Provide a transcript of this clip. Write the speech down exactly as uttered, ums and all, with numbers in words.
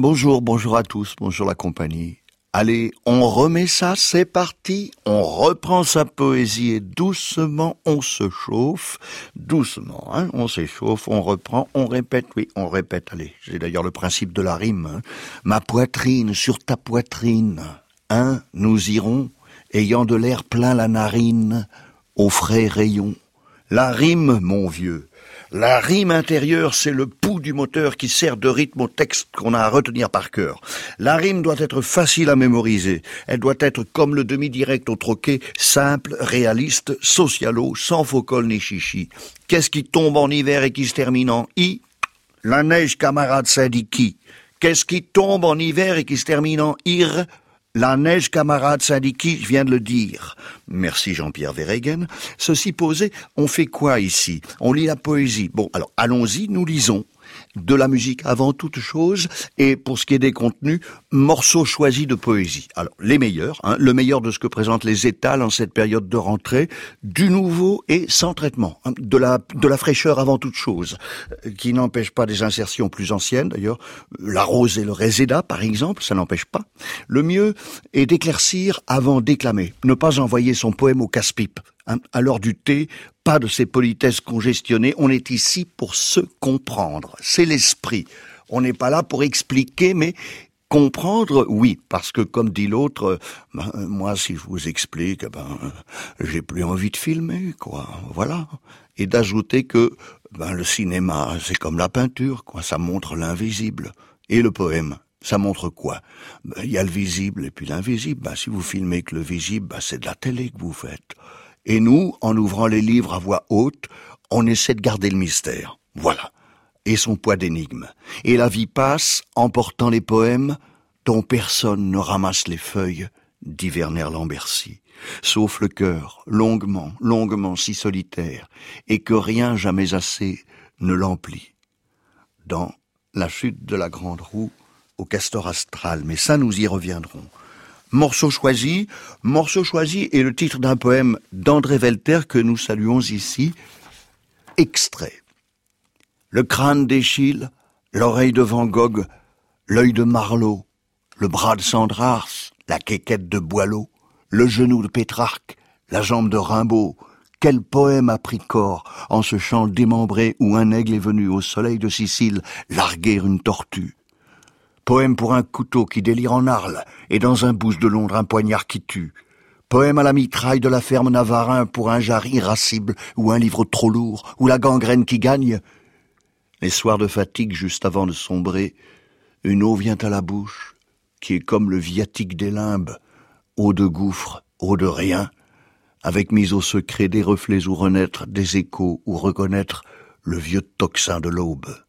Bonjour, bonjour à tous, bonjour la compagnie. Allez, on remet ça, c'est parti, on reprend sa poésie et doucement on se chauffe, doucement, hein, on s'échauffe, on reprend, on répète, oui, on répète, allez, c'est d'ailleurs le principe de la rime, hein. Ma poitrine sur ta poitrine, hein, nous irons, ayant de l'air plein la narine, au frais rayon. La rime, mon vieux, la rime intérieure, c'est le pouls du moteur qui sert de rythme au texte qu'on a à retenir par cœur. La rime doit être facile à mémoriser. Elle doit être comme le demi-direct au troquet, simple, réaliste, socialo, sans faux col ni chichi. Qu'est-ce qui tombe en hiver et qui se termine en i? La neige, camarade, ça dit qui? Qu'est-ce qui tombe en hiver et qui se termine en ir? La neige, camarade, ça dit qui? Je viens de le dire. Merci Jean-Pierre Verhegen. Ceci posé, on fait quoi ici? On lit la poésie. Bon, alors allons-y, nous lisons. De la musique avant toute chose, et pour ce qui est des contenus, morceaux choisis de poésie. Alors, les meilleurs, hein, le meilleur de ce que présentent les étals en cette période de rentrée, du nouveau et sans traitement, hein, de la, de la fraîcheur avant toute chose, qui n'empêche pas des insertions plus anciennes, d'ailleurs, la rose et le réséda, par exemple, ça n'empêche pas. Le mieux est d'éclaircir avant d'éclamer, ne pas envoyer son poème au casse-pipe. Hein, à l'heure du thé, pas de ces politesses congestionnées, on est ici pour se comprendre, c'est l'esprit. On n'est pas là pour expliquer, mais comprendre, oui, parce que comme dit l'autre, ben, moi si je vous explique, ben, j'ai plus envie de filmer, quoi, voilà. Et d'ajouter que ben, le cinéma, c'est comme la peinture, quoi, ça montre l'invisible. Et le poème, ça montre quoi? Ben, il y a le visible et puis l'invisible. Ben, si vous filmez que le visible, ben, c'est de la télé que vous faites. Et nous, en ouvrant les livres à voix haute, on essaie de garder le mystère. Voilà. Et son poids d'énigme. Et la vie passe, emportant les poèmes dont personne ne ramasse les feuilles, dit Werner Lambercy. Sauf le cœur, longuement, longuement si solitaire, et que rien jamais assez ne l'emplit. Dans La chute de la grande roue, au castor astral. Mais ça, nous y reviendrons. Morceau choisi, morceau choisi est le titre d'un poème d'André Welter que nous saluons ici. Extrait. Le crâne d'Eschyle, l'oreille de Van Gogh, l'œil de Marlowe, le bras de Sandrars, la quéquette de Boileau, le genou de Pétrarque, la jambe de Rimbaud. Quel poème a pris corps en ce champ démembré où un aigle est venu au soleil de Sicile larguer une tortue. Poème pour un couteau qui délire en Arles, et dans un bouge de Londres un poignard qui tue. Poème à la mitraille de la ferme Navarin pour un jarre irascible, ou un livre trop lourd, ou la gangrène qui gagne. Les soirs de fatigue juste avant de sombrer, une eau vient à la bouche, qui est comme le viatique des limbes, eau de gouffre, eau de rien, avec mise au secret des reflets où renaître des échos ou reconnaître le vieux tocsin de l'aube.